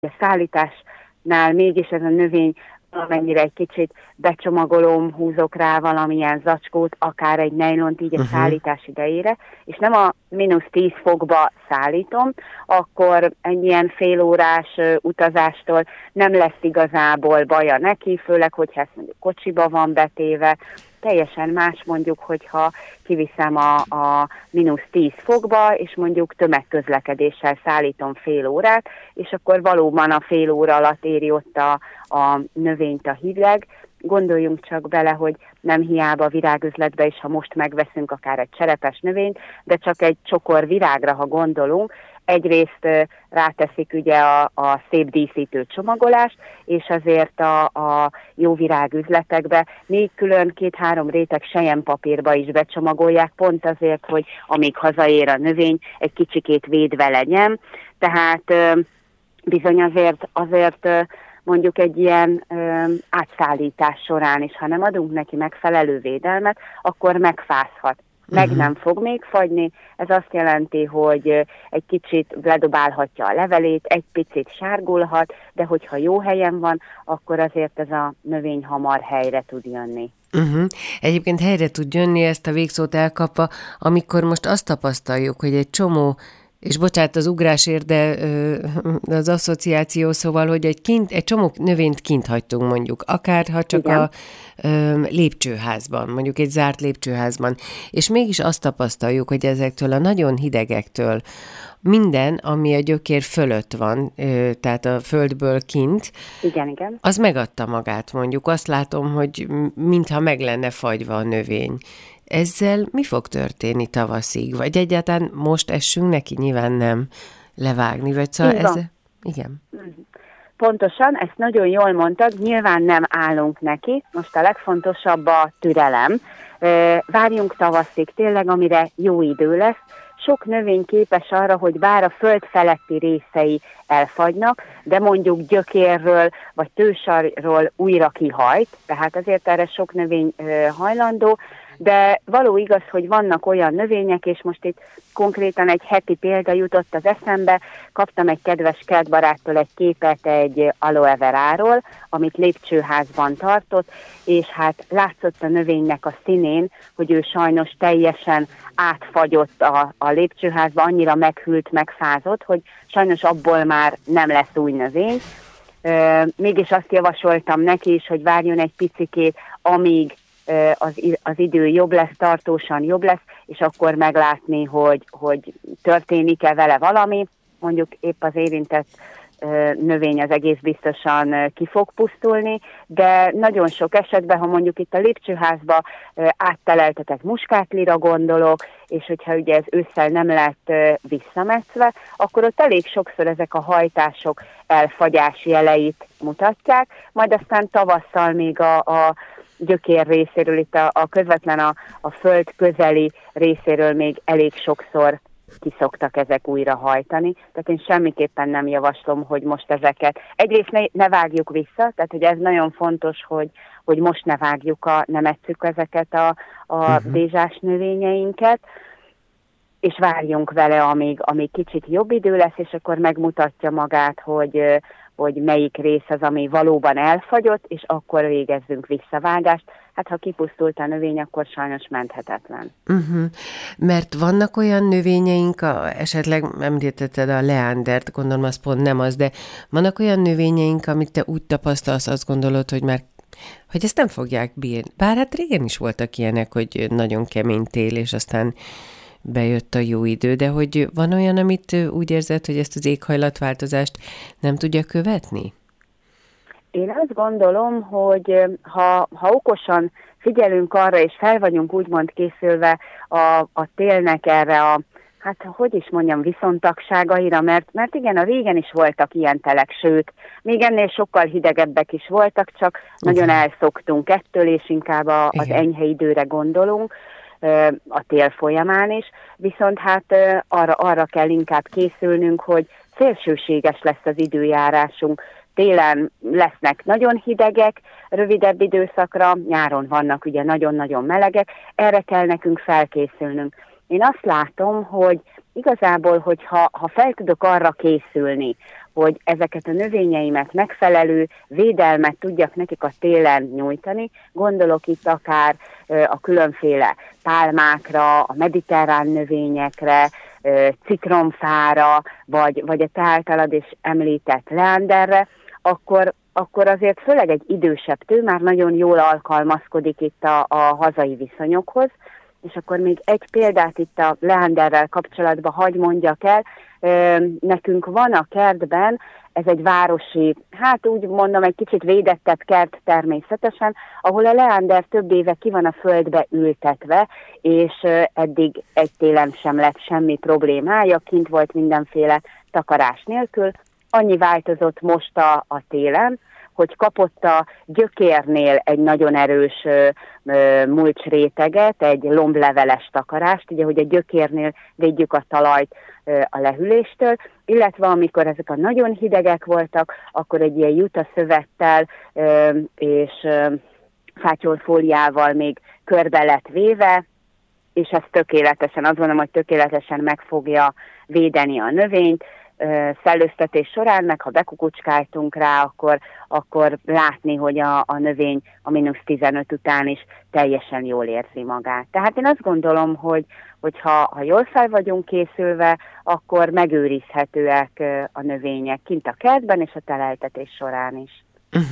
a szállításnál mégis ez a növény valamennyire egy kicsit becsomagolom, húzok rá valamilyen zacskót, akár egy nejlont így a szállítás idejére, és nem a -10 fokba szállítom, akkor egy ilyen félórás utazástól nem lesz igazából baja neki, főleg, hogyha ezt mondjuk kocsiba van betéve. Teljesen más mondjuk, hogyha kiviszem a -10 fokba, és mondjuk tömegközlekedéssel szállítom fél órát, és akkor valóban a fél óra alatt éri ott a növényt a hideg. Gondoljunk csak bele, hogy nem hiába virágüzletbe is, ha most megveszünk akár egy cserepes növényt, de csak egy csokor virágra, ha gondolunk, egyrészt ráteszik ugye a szép díszítő csomagolást, és azért a jó virágüzletekbe még külön 2-3 réteg selyempapírba is becsomagolják, pont azért, hogy amíg hazaér a növény, egy kicsikét védve legyen. Tehát bizony azért mondjuk egy ilyen átszállítás során is, ha nem adunk neki megfelelő védelmet, akkor megfázhat. Meg nem fog még fagyni, ez azt jelenti, hogy egy kicsit ledobálhatja a levelét, egy picit sárgulhat, de hogyha jó helyen van, akkor azért ez a növény hamar helyre tud jönni. Egyébként helyre tud jönni, ezt a végszót elkapva, amikor most azt tapasztaljuk, hogy egy csomó, és bocsánat az ugrásért, de az asszociáció, szóval, hogy egy csomó növényt kint hagytunk mondjuk, akár ha csak igen. A lépcsőházban, mondjuk egy zárt lépcsőházban, és mégis azt tapasztaljuk, hogy ezektől a nagyon hidegektől minden, ami a gyökér fölött van, tehát a földből kint, igen. Az megadta magát mondjuk. Azt látom, hogy mintha meg lenne fagyva a növény. Ezzel mi fog történni tavaszig? Vagy egyáltalán most essünk neki? Nyilván nem levágni, vagy szóval ez... Igen. Pontosan, ezt nagyon jól mondtad, nyilván nem állunk neki. Most a legfontosabb a türelem. Várjunk tavaszig, tényleg, amire jó idő lesz. Sok növény képes arra, hogy bár a föld feletti részei elfagynak, de mondjuk gyökérről vagy tősarról újra kihajt, tehát azért erre sok növény hajlandó, de való igaz, hogy vannak olyan növények, és most itt konkrétan egy heti példa jutott az eszembe, kaptam egy kedves kertbaráttól egy képet egy aloe veráról, amit lépcsőházban tartott, és hát látszott a növénynek a színén, hogy ő sajnos teljesen átfagyott a lépcsőházba, annyira meghűlt, megfázott, hogy sajnos abból már nem lesz új növény. Mégis azt javasoltam neki is, hogy várjon egy picikét, amíg az idő jobb lesz, tartósan jobb lesz, és akkor meglátni, hogy történik-e vele valami. Mondjuk épp az érintett növény az egész biztosan ki fog pusztulni, de nagyon sok esetben, ha mondjuk itt a lépcsőházba átteleltetek muskátlira gondolok, és hogyha ugye ez ősszel nem lett visszametszve, akkor ott elég sokszor ezek a hajtások elfagyás jeleit mutatják, majd aztán tavasszal még a gyökér részéről, itt a közvetlen a föld közeli részéről még elég sokszor kiszoktak ezek újra hajtani. Tehát én semmiképpen nem javaslom, hogy most ezeket egyrészt ne vágjuk vissza, tehát hogy ez nagyon fontos, hogy most ne vágjuk, ne metszük ezeket a dézsás növényeinket, és várjunk vele, amíg kicsit jobb idő lesz, és akkor megmutatja magát, hogy melyik rész az, ami valóban elfagyott, és akkor végezzünk visszavágást. Hát ha kipusztult a növény, akkor sajnos menthetetlen. Mert vannak olyan növényeink, esetleg említetted a leandert, gondolom az pont nem az, de vannak olyan növényeink, amit te úgy tapasztalsz, azt gondolod, hogy ezt nem fogják bírni. Bár hát régen is voltak ilyenek, hogy nagyon kemény tél, és aztán bejött a jó idő, de hogy van olyan, amit úgy érzed, hogy ezt az éghajlatváltozást nem tudja követni? Én azt gondolom, hogy ha okosan figyelünk arra, és fel vagyunk úgymond készülve a télnek erre viszontagságaira, mert igen, a régen is voltak ilyen telek, sőt, még ennél sokkal hidegebbek is voltak, csak nagyon elszoktunk ettől, és inkább az enyhe időre gondolunk, a tél folyamán is, viszont hát arra kell inkább készülnünk, hogy szélsőséges lesz az időjárásunk. Télen lesznek nagyon hidegek, rövidebb időszakra, nyáron vannak ugye nagyon-nagyon melegek, erre kell nekünk felkészülnünk. én azt látom, hogy igazából, hogyha fel tudok arra készülni, hogy ezeket a növényeimet megfelelő védelmet tudjak nekik a télen nyújtani, gondolok itt akár a különféle pálmákra, a mediterrán növényekre, citromfára, vagy a te általad is említett leanderre, akkor azért főleg egy idősebb tő már nagyon jól alkalmazkodik itt a hazai viszonyokhoz, és akkor még egy példát itt a leanderrel kapcsolatban hagy mondjak el. Nekünk van a kertben, ez egy városi, hát úgy mondom, egy kicsit védettebb kert természetesen, ahol a leander több éve ki van a földbe ültetve, és eddig egy télen sem lett semmi problémája, kint volt mindenféle takarás nélkül. Annyi változott most a télen, hogy kapott a gyökérnél egy nagyon erős mulcsréteget, egy lombleveles takarást, ugye, hogy a gyökérnél védjük a talajt a lehűléstől, illetve amikor ezek a nagyon hidegek voltak, akkor egy ilyen jutaszövettel és fátyolfóliával még körbe lett véve, és ez tökéletesen, azt gondolom, hogy tökéletesen meg fogja védeni a növényt. Szellőztetés során, meg ha bekukucskáltunk rá, akkor látni, hogy a növény a -15 után is teljesen jól érzi magát. Tehát én azt gondolom, hogy ha jól fel vagyunk készülve, akkor megőrizhetőek a növények kint a kertben és a teleltetés során is.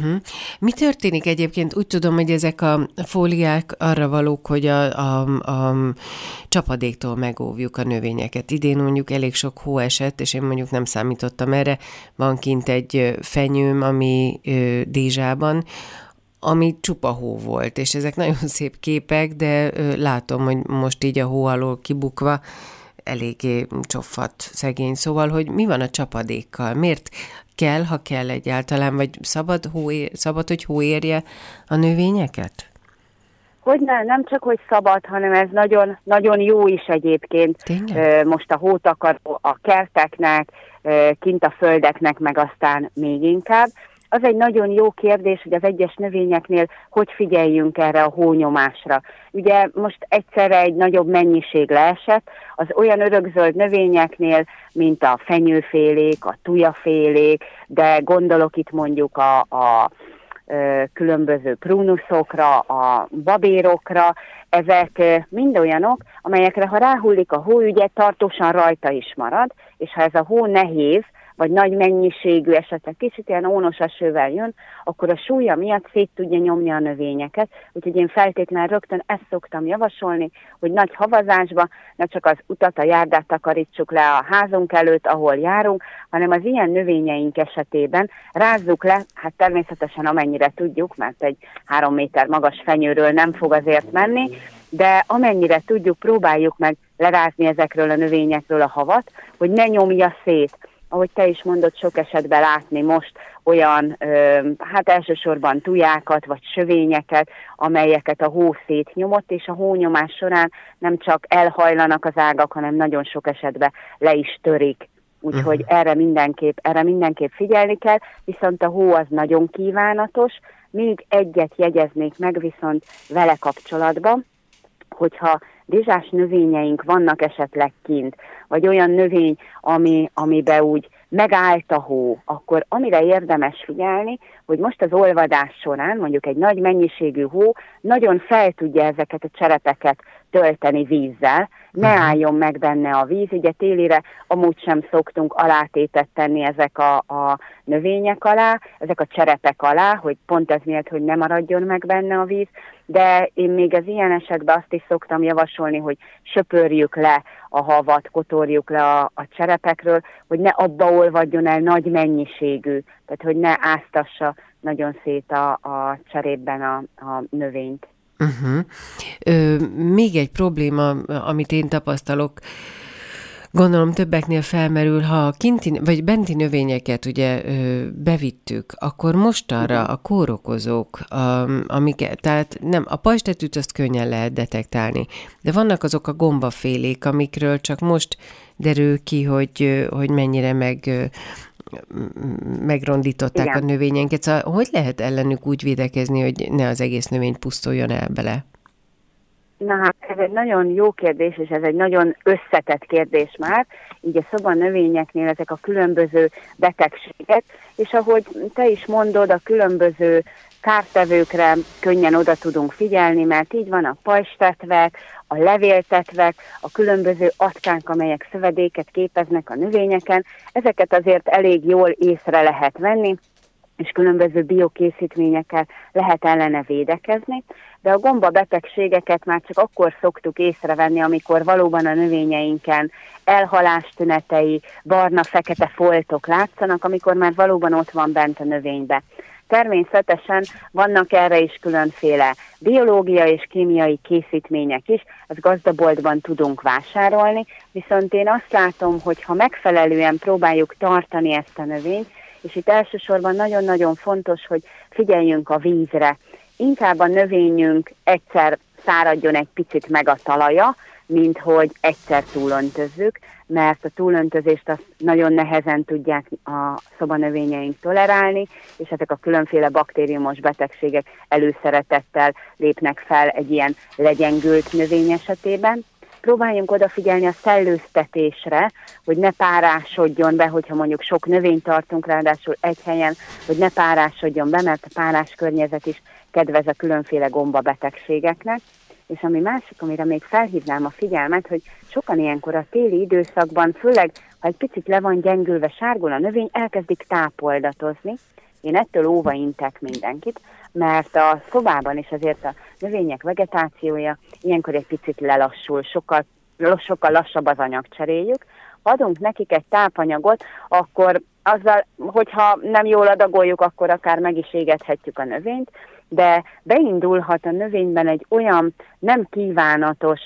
Mi történik egyébként? Úgy tudom, hogy ezek a fóliák arra valók, hogy a csapadéktól megóvjuk a növényeket. Idén mondjuk elég sok hó esett, és én mondjuk nem számítottam erre. Van kint egy fenyőm, ami Dézsában, ami csupa hó volt, és ezek nagyon szép képek, de látom, hogy most így a hó alól kibukva eléggé csoffadt szegény. Szóval, hogy mi van a csapadékkal? Miért kell, ha kell egyáltalán, vagy szabad, hogy hó érje a növényeket? Hogy nem csak, hogy szabad, hanem ez nagyon, nagyon jó is egyébként. Most a hótakaró a kerteknek, kint a földeknek, meg aztán még inkább. Az egy nagyon jó kérdés, hogy az egyes növényeknél hogy figyeljünk erre a hónyomásra. Ugye most egyszerre egy nagyobb mennyiség leesett, az olyan örökzöld növényeknél, mint a fenyőfélék, a tujafélék, de gondolok itt mondjuk a különböző prúnuszokra, a babérokra, ezek mind olyanok, amelyekre ha ráhullik a hó, ugye tartósan rajta is marad, és ha ez a hó nehéz, vagy nagy mennyiségű, esetleg kicsit ilyen ónos esővel jön, akkor a súlya miatt szét tudja nyomni a növényeket. Úgyhogy én feltétlenül rögtön ezt szoktam javasolni, hogy nagy havazásba ne csak az utat, a járdát takarítsuk le a házunk előtt, ahol járunk, hanem az ilyen növényeink esetében rázzuk le, hát természetesen amennyire tudjuk, mert egy 3 méter magas fenyőről nem fog azért menni, de amennyire tudjuk, próbáljuk meg lerázni ezekről a növényekről a havat, hogy ne nyomja szét. Ahogy te is mondod, sok esetben látni most olyan, hát elsősorban tujákat vagy sövényeket, amelyeket a hó szétnyomott, és a hónyomás során nem csak elhajlanak az ágak, hanem nagyon sok esetben le is törik. Úgyhogy erre mindenképp figyelni kell, viszont a hó az nagyon kívánatos. Még egyet jegyeznék meg viszont vele kapcsolatban, hogyha rizsás növényeink vannak esetleg kint, vagy olyan növény, amiben úgy megállt a hó, akkor amire érdemes figyelni, hogy most az olvadás során mondjuk egy nagy mennyiségű hó nagyon fel tudja ezeket a cserepeket tölteni vízzel, ne álljon meg benne a víz, ugye télire amúgy sem szoktunk alátétet tenni ezek a növények alá, ezek a cserepek alá, hogy pont ez miatt, hogy ne maradjon meg benne a víz, de én még az ilyen esetben azt is szoktam javasolni, hogy söpörjük le a havat, kotorjuk le a cserepekről, hogy ne abba olvadjon el nagy mennyiségű, tehát hogy ne áztassa nagyon szét a cserépben a növényt. Még egy probléma, amit én tapasztalok, gondolom többeknél felmerül, ha a kinti vagy benti növényeket ugye bevittük, akkor mostanra a kórokozók, amiket, tehát nem, a pajzstetűt azt könnyen lehet detektálni, de vannak azok a gombafélék, amikről csak most derül ki, hogy mennyire megrondították a növényenket. Szóval hogy lehet ellenük úgy védekezni, hogy ne az egész növény pusztuljon el bele? Na hát ez egy nagyon jó kérdés, és ez egy nagyon összetett kérdés már, így a szobanövényeknél ezek a különböző betegségek, és ahogy te is mondod, a különböző kártevőkre könnyen oda tudunk figyelni, mert így van a pajzstetvek, a levéltetvek, a különböző atkánk, amelyek szövedéket képeznek a növényeken, ezeket azért elég jól észre lehet venni, és különböző biokészítményekkel lehet ellene védekezni, de a gombabetegségeket már csak akkor szoktuk észrevenni, amikor valóban a növényeinken elhalás tünetei, barna-fekete foltok látszanak, amikor már valóban ott van bent a növénybe. Természetesen vannak erre is különféle biológiai és kémiai készítmények is, ezt gazdaboltban tudunk vásárolni, viszont én azt látom, hogy ha megfelelően próbáljuk tartani ezt a növényt, és itt elsősorban nagyon-nagyon fontos, hogy figyeljünk a vízre. Inkább a növényünk egyszer száradjon egy picit meg a talaja, mint hogy egyszer túlöntözzük, mert a túlöntözést azt nagyon nehezen tudják a szobanövényeink tolerálni, és ezek a különféle baktériumos betegségek előszeretettel lépnek fel egy ilyen legyengült növény esetében. Próbáljunk odafigyelni a szellőztetésre, hogy ne párásodjon be, hogyha mondjuk sok növényt tartunk, ráadásul egy helyen, hogy ne párásodjon be, mert a párás környezet is kedvez a különféle gombabetegségeknek. És ami másik, amire még felhívnám a figyelmet, hogy sokan ilyenkor a téli időszakban, főleg ha egy picit le van gyengülve, sárgul a növény, elkezdik tápoldatozni. Én ettől óva intek mindenkit, mert a szobában is azért a növények vegetációja ilyenkor egy picit lelassul, sokkal lassabb az anyagcseréjük. Ha adunk nekik egy tápanyagot, akkor azzal, hogyha nem jól adagoljuk, akkor akár meg is égethetjük a növényt, de beindulhat a növényben egy olyan nem kívánatos,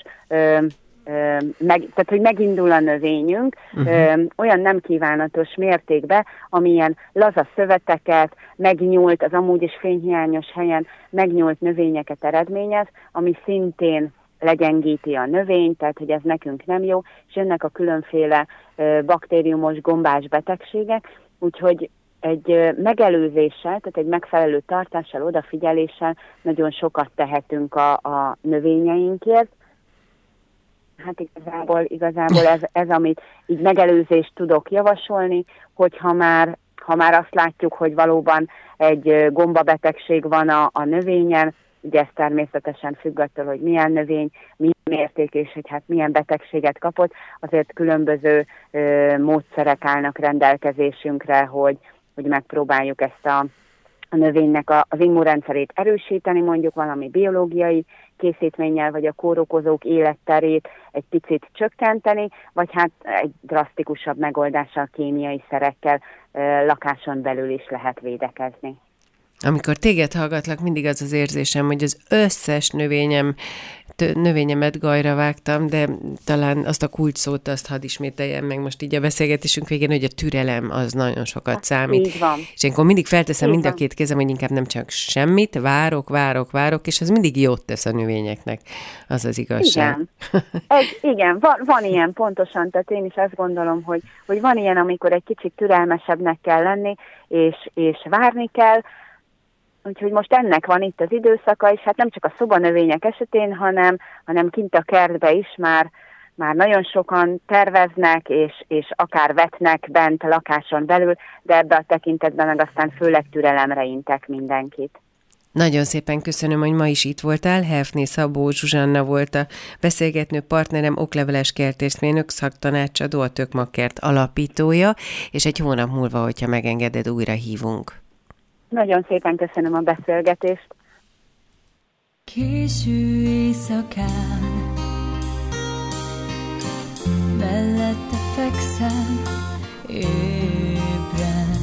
tehát hogy megindul a növényünk olyan nem kívánatos mértékben, amilyen laza szöveteket, megnyúlt, az amúgy is fényhiányos helyen megnyúlt növényeket eredményez, ami szintén legyengíti a növényt, tehát hogy ez nekünk nem jó, és jönnek a különféle baktériumos gombás betegségek, úgyhogy egy megelőzéssel, tehát egy megfelelő tartással, odafigyeléssel nagyon sokat tehetünk a növényeinkért. Hát igazából ez, amit így megelőzést tudok javasolni, hogy ha már azt látjuk, hogy valóban egy gombabetegség van a növényen, ugye ez természetesen függ attól, hogy milyen növény, milyen mérték és hogy hát milyen betegséget kapott, azért különböző módszerek állnak rendelkezésünkre, hogy megpróbáljuk ezt a növénynek az immunrendszerét erősíteni, mondjuk valami biológiai készítménnyel, vagy a kórokozók életterét egy picit csökkenteni, vagy hát egy drasztikusabb megoldással, kémiai szerekkel lakáson belül is lehet védekezni. Amikor téged hallgatlak, mindig az érzésem, hogy az összes növényemet gajra vágtam, de talán azt a kulcsszót, azt hadd ismételjem meg most így a beszélgetésünk végén, hogy a türelem az nagyon sokat számít. Így van. És ilyenkor mindig felteszem mind a két kezem, hogy inkább nem csak semmit, várok, és az mindig jót tesz a növényeknek. Az az igazság. Igen, van ilyen pontosan, tehát én is azt gondolom, hogy van ilyen, amikor egy kicsit türelmesebbnek kell lenni, és várni kell. Úgyhogy most ennek van itt az időszaka, és hát nem csak a szobanövények esetén, hanem kint a kertbe is már nagyon sokan terveznek, és akár vetnek bent a lakáson belül, de ebbe a tekintetben meg aztán főleg türelemre intek mindenkit. Nagyon szépen köszönöm, hogy ma is itt voltál. Helfné Szabó Zsuzsanna volt a beszélgető partnerem, okleveles kertészmérnök, szaktanácsadó, a Tökmag-kert alapítója, és egy hónap múlva, hogyha megengeded, újra hívunk. Nagyon szépen köszönöm a beszélgetést. Késő éjszakán mellette fekszem ébren.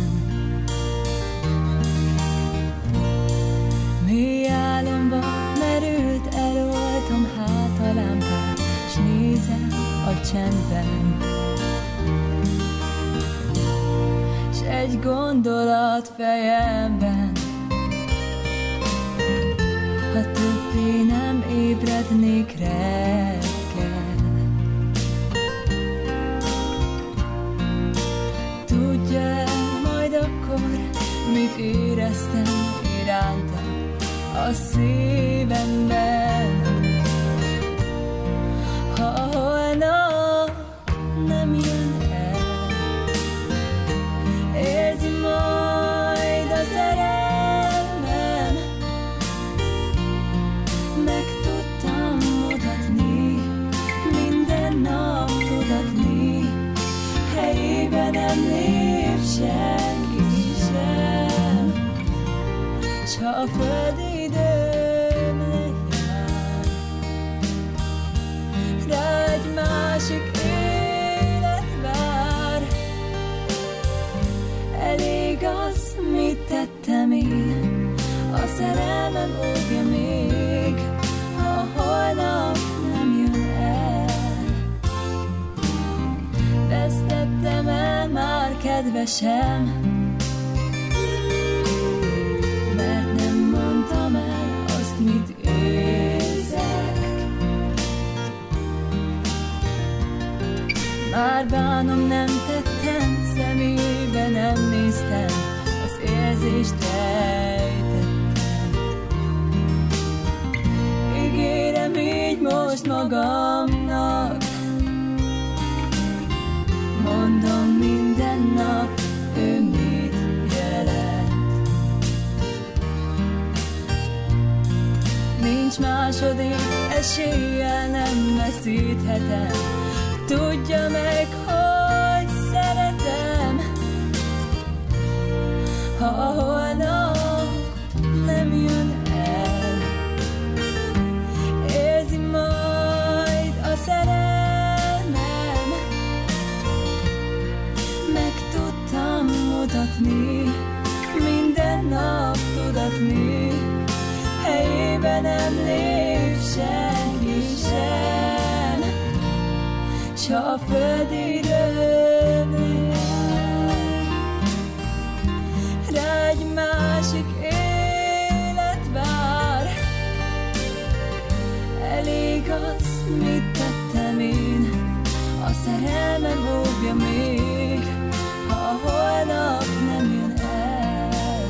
Mély álomba merült, eloltom hát a lámpát, s nézem a csendben. S egy gondolat fejemben, ha többé nem ébrednék reggel. Tudja majd akkor, mit éreztem iránta a szívemben. s ha a földi időm lejár, rá egy másik élet vár. Elég az, mit tettem én, a szerelmem óvja még, ha holnap nem jön el. Vesztettem el már kedvesem, mert nem mondtam el azt, mit érzek. Már bánom, nem tettem, szemébe nem néztem, az érzést rejtettem. Ígérem így most magamnak, mondom minden nap, ő mit jelent. Nincs második eséllyel, nem veszíthetem. Tudja meg, hogy szeretem, ha holnap nem jön el. Érzi majd a szerelmem, meg tudtam mutatni, minden nap tudatni, helyébe nem lép senki sem, s ha a földi időm jár, rá egy másik élet vár. Elég az, mit tettem én, a szerelmem óvja még, ha holnap nem jön el.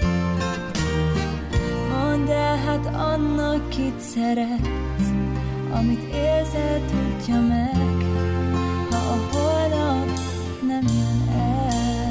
Mondd el hát annak, kit szeretsz, amit érzel, tudja meg, ha a holnap nem jön el.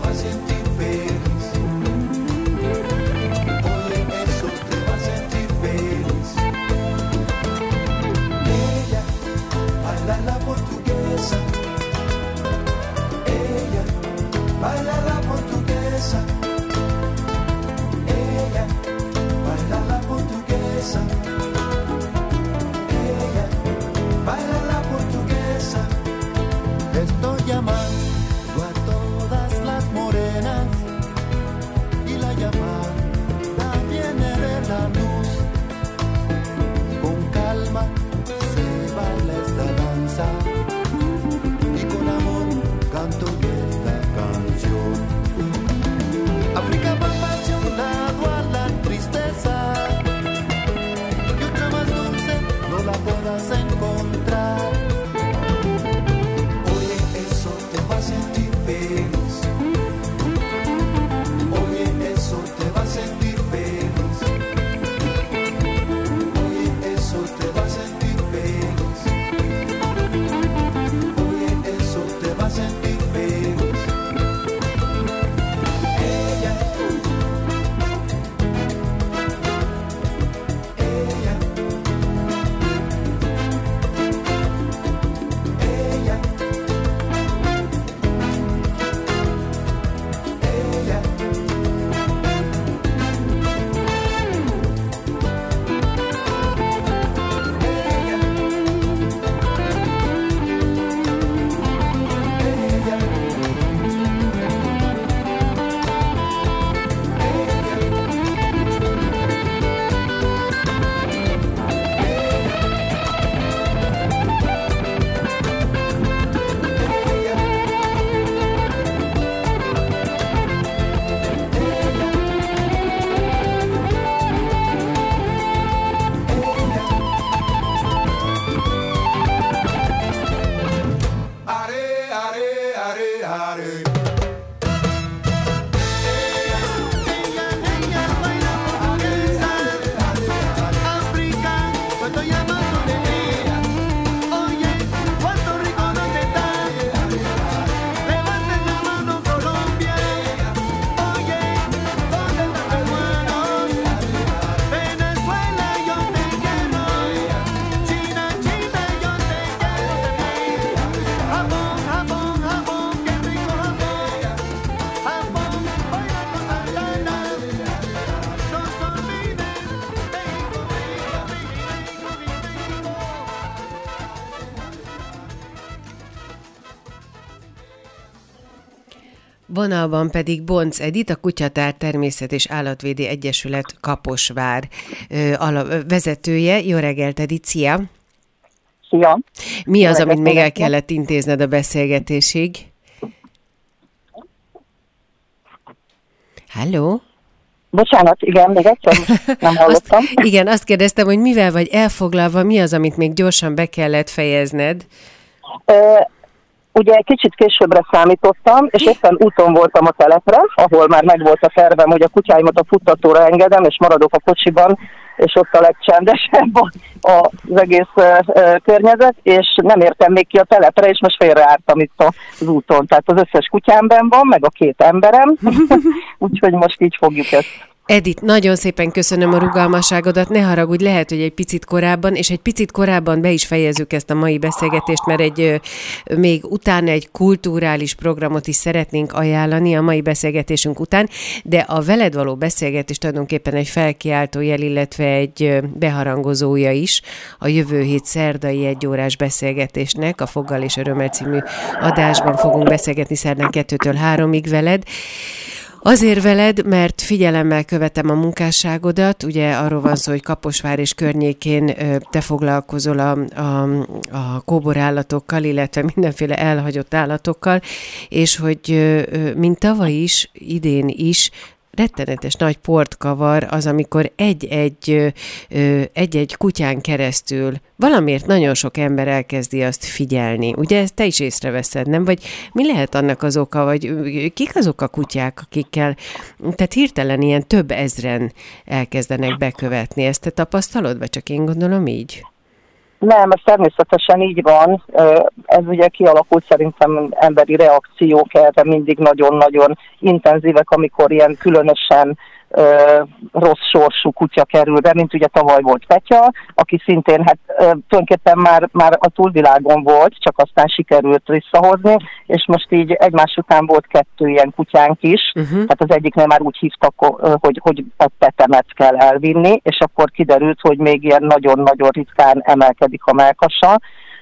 Feliz. Vonalban pedig Bonc Edit, a Kutyatár Természet- és Állatvédi Egyesület Kaposvár vezetője. Jó reggelt, Edit, szia! Szia! Mi az, amit még el kellett intézned a beszélgetésig? Halló? Bocsánat, igen, még egyszer nem hallottam. Igen, azt kérdeztem, hogy mivel vagy elfoglalva, mi az, amit még gyorsan be kellett fejezned? Ugye egy kicsit későbbre számítottam, és éppen úton voltam a telepre, ahol már megvolt a tervem, hogy a kutyáimat a futtatóra engedem, és maradok a kocsiban, és ott a legcsendesebb az egész környezet, és nem értem még ki a telepre, és most félreálltam itt az úton. Tehát az összes kutyám benn van, meg a 2 emberem, úgyhogy most így fogjuk ezt. Edit, nagyon szépen köszönöm a rugalmasságodat, ne haragudj, lehet, hogy egy picit korábban be is fejezzük ezt a mai beszélgetést, mert még utána egy kulturális programot is szeretnénk ajánlani a mai beszélgetésünk után, de a veled való beszélgetés tulajdonképpen egy felkiáltójel, illetve egy beharangozója is a jövő hét szerdai 1 órás beszélgetésnek, a Foggal és Örömmel című adásban fogunk beszélgetni szerdán 2-től 3-ig veled. Azért veled, mert figyelemmel követem a munkásságodat, ugye arról van szó, hogy Kaposvár és környékén te foglalkozol a kóborállatokkal, illetve mindenféle elhagyott állatokkal, és hogy mint tavaly is, idén is, rettenetes nagy port kavar az, amikor egy-egy kutyán keresztül valamiért nagyon sok ember elkezdi azt figyelni. Ugye ezt te is észreveszed, nem? Vagy mi lehet annak az oka, vagy kik azok a kutyák, akikkel, tehát hirtelen ilyen több ezren elkezdenek bekövetni. Ezt te tapasztalod, vagy csak én gondolom így? Nem, ez természetesen így van. Ez ugye kialakult szerintem emberi reakciók erre mindig nagyon-nagyon intenzívek, amikor ilyen különösen rossz sorsú kutya kerül be, mint ugye tavaly volt Petya, aki szintén tulajdonképpen már a túlvilágon volt, csak aztán sikerült visszahozni, és most így egymás után volt 2 ilyen kutyánk is, tehát az egyiknél már úgy hívtak, hogy a tetemet kell elvinni, és akkor kiderült, hogy még ilyen nagyon-nagyon ritkán emelkedik a mellkasa.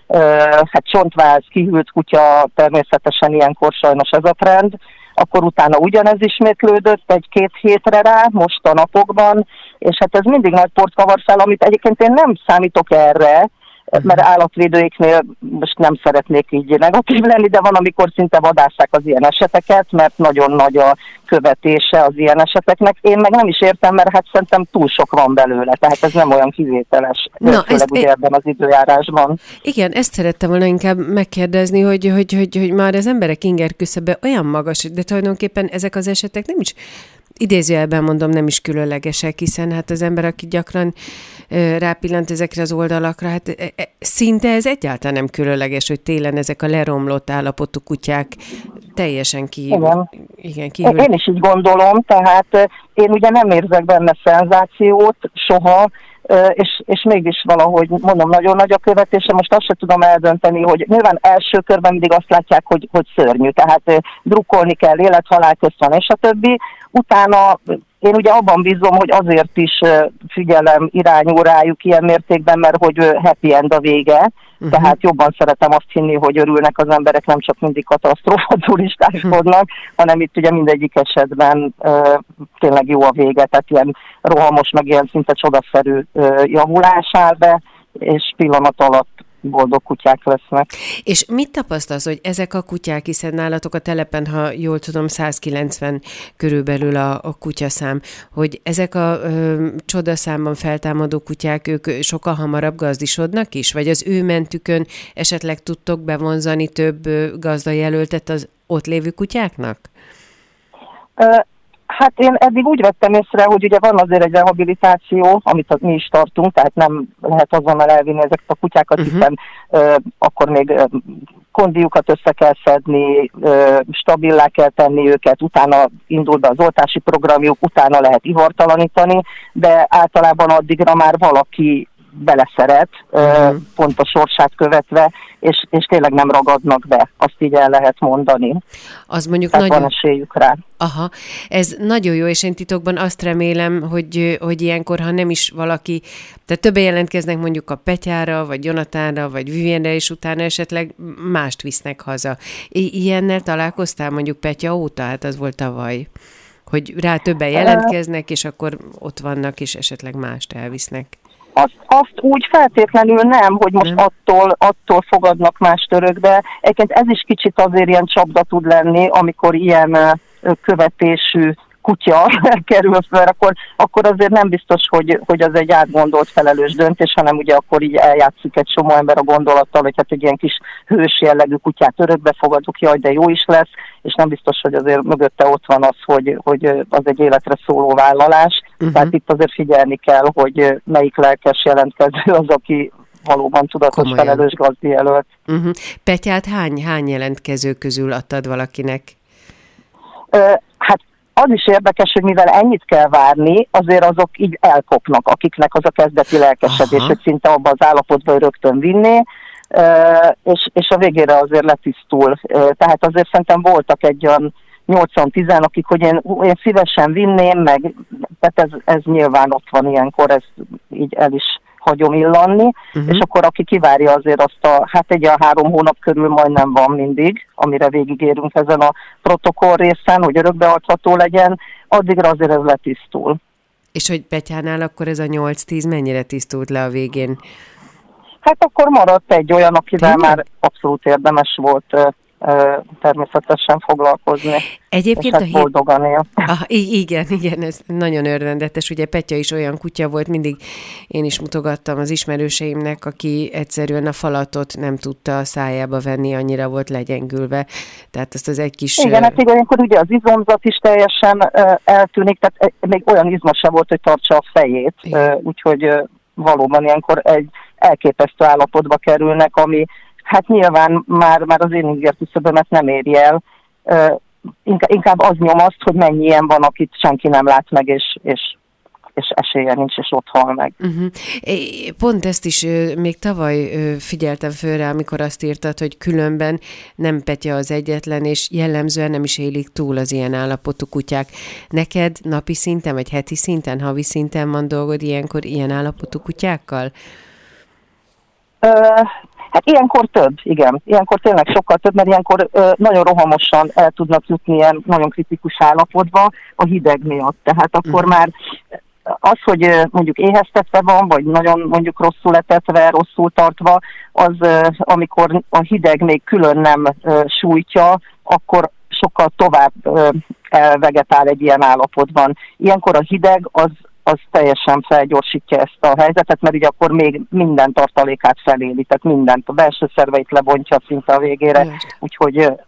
Csontváz, kihűlt kutya, természetesen ilyenkor sajnos ez a trend. Akkor utána ugyanez ismétlődött 1-2 hétre rá, most a napokban, és hát ez mindig nagy port kavar fel, amit egyébként én nem számítok erre, mert állatvédőiknél most nem szeretnék így negatív lenni, de van, amikor szinte vadásszák az ilyen eseteket, mert nagyon nagy a követése az ilyen eseteknek. Én meg nem is értem, mert hát szerintem túl sok van belőle, tehát ez nem olyan kivételes, főleg ugye ebben az időjárásban. Igen, ezt szerettem volna inkább megkérdezni, hogy már az emberek inger küszöbe olyan magas, de tulajdonképpen ezek az esetek nem is, idézőjelben mondom, nem is különlegesek, hiszen hát az ember, aki gyakran rápillant ezekre az oldalakra, hát szinte ez egyáltalán nem különleges, hogy télen ezek a leromlott állapotú kutyák teljesen kívül. Én is így gondolom, tehát én ugye nem érzek benne szenzációt soha, és mégis valahogy, mondom, nagyon nagy a követése, most azt sem tudom eldönteni, hogy nyilván első körben mindig azt látják, hogy szörnyű, tehát drukkolni kell, élet-halál közt van, és a többi. Utána én ugye abban bízom, hogy azért is figyelem irányul rájuk ilyen mértékben, mert hogy happy end a vége, tehát jobban szeretem azt hinni, hogy örülnek az emberek, nem csak mindig katasztrófa turistáskodnak, hanem itt ugye mindegyik esetben tényleg jó a vége, tehát ilyen rohamos, meg ilyen szinte csodaszerű javulás áll be, és pillanat alatt boldog kutyák lesznek. És mit tapasztalsz, hogy ezek a kutyák, hiszen nálatok a telepen, ha jól tudom, 190 körülbelül a kutyaszám, hogy ezek a csodaszámban feltámadó kutyák, ők sokkal hamarabb gazdisodnak is? Vagy az ő mentükön esetleg tudtok bevonzani több gazdajelöltet az ott lévő kutyáknak? Hát én eddig úgy vettem észre, hogy ugye van azért egy rehabilitáció, amit mi is tartunk, tehát nem lehet azonnal elvinni ezeket a kutyákat, hiszen akkor még kondiukat össze kell szedni, stabilá kell tenni őket, utána indul be az oltási programjuk, utána lehet ivartalanítani, de általában addigra már valaki beleszeret, pont a sorsát követve, és tényleg nem ragadnak be, azt így el lehet mondani. Az mondjuk tehát nagyon... van esélyük rá. Aha, ez nagyon jó, és én titokban azt remélem, hogy ilyenkor, ha nem is valaki, tehát többen jelentkeznek mondjuk a Petyára, vagy Jonatánra, vagy Vivienre, és utána esetleg mást visznek haza. Ilyennel találkoztál mondjuk Petya óta? Hát az volt tavaly. Hogy rá többen jelentkeznek, és akkor ott vannak, és esetleg mást elvisznek. Azt úgy feltétlenül nem, hogy most attól fogadnak más törökbe. Egyébként ez is kicsit azért ilyen csapda tud lenni, amikor ilyen követésű kutya kerül fel, akkor azért nem biztos, hogy az egy átgondolt felelős döntés, hanem ugye akkor így eljátszik egy csomó ember a gondolattal, hogy hát egy ilyen kis hős jellegű kutyát örökbe fogadok, jaj, de jó is lesz, és nem biztos, hogy azért mögötte ott van az, hogy az egy életre szóló vállalás. Tehát itt azért figyelni kell, hogy melyik lelkes jelentkező az, aki valóban tudatos felelős gazdijelölt. Petyát hány jelentkező közül adtad valakinek? Hát az is érdekes, hogy mivel ennyit kell várni, azért azok így elkopnak, akiknek az a kezdeti lelkesedés, hogy szinte abba az állapotba rögtön vinné, és a végére azért letisztul. Tehát azért szerintem voltak egy olyan 80-10, akik, hogy én szívesen vinném, meg tehát ez nyilván ott van ilyenkor, ez így el is hagyom illanni, és akkor aki kivárja azért azt egy 3 hónap körül majdnem van mindig, amire végigérünk ezen a protokoll részen, hogy örökbeadható legyen, addigra azért ez letisztul. És hogy Petyánál akkor ez a 8-10 mennyire tisztult le a végén? Hát akkor maradt egy olyan, akivel már abszolút érdemes volt természetesen foglalkozni. Egyébként és boldogan él. Igen, ez nagyon örvendetes. Ugye Petya is olyan kutya volt, mindig én is mutogattam az ismerőseimnek, aki egyszerűen a falatot nem tudta a szájába venni, annyira volt legyengülve. Tehát azt az egy kis... Igen, hát ilyenkor ugye az izomzat is teljesen eltűnik, tehát még olyan izma sem volt, hogy tartsa a fejét. Úgyhogy valóban ilyenkor egy elképesztő állapotba kerülnek, ami hát nyilván már az én ígérküszöbömet nem éri el. Inkább az nyomaszt, hogy mennyi ilyen van, akit senki nem lát meg, és esélye nincs, és ott hal meg. Pont ezt is még tavaly figyeltem föl rá, amikor azt írtad, hogy különben nem Petya az egyetlen, és jellemzően nem is élik túl az ilyen állapotú kutyák. Neked napi szinten, vagy heti szinten, havi szinten van dolgod ilyenkor ilyen állapotú kutyákkal? Hát ilyenkor több, igen. Ilyenkor tényleg sokkal több, mert ilyenkor nagyon rohamosan el tudnak jutni ilyen nagyon kritikus állapotba a hideg miatt. Tehát akkor már az, hogy mondjuk éheztetve van, vagy nagyon mondjuk rosszul etetve, rosszul tartva, az amikor a hideg még külön nem sújtja, akkor sokkal tovább elvegetál egy ilyen állapotban. Ilyenkor a hideg az teljesen felgyorsítja ezt a helyzetet, mert ugye akkor még minden tartalékát feléli, tehát mindent, a belső szerveit lebontja szinte a végére, úgyhogy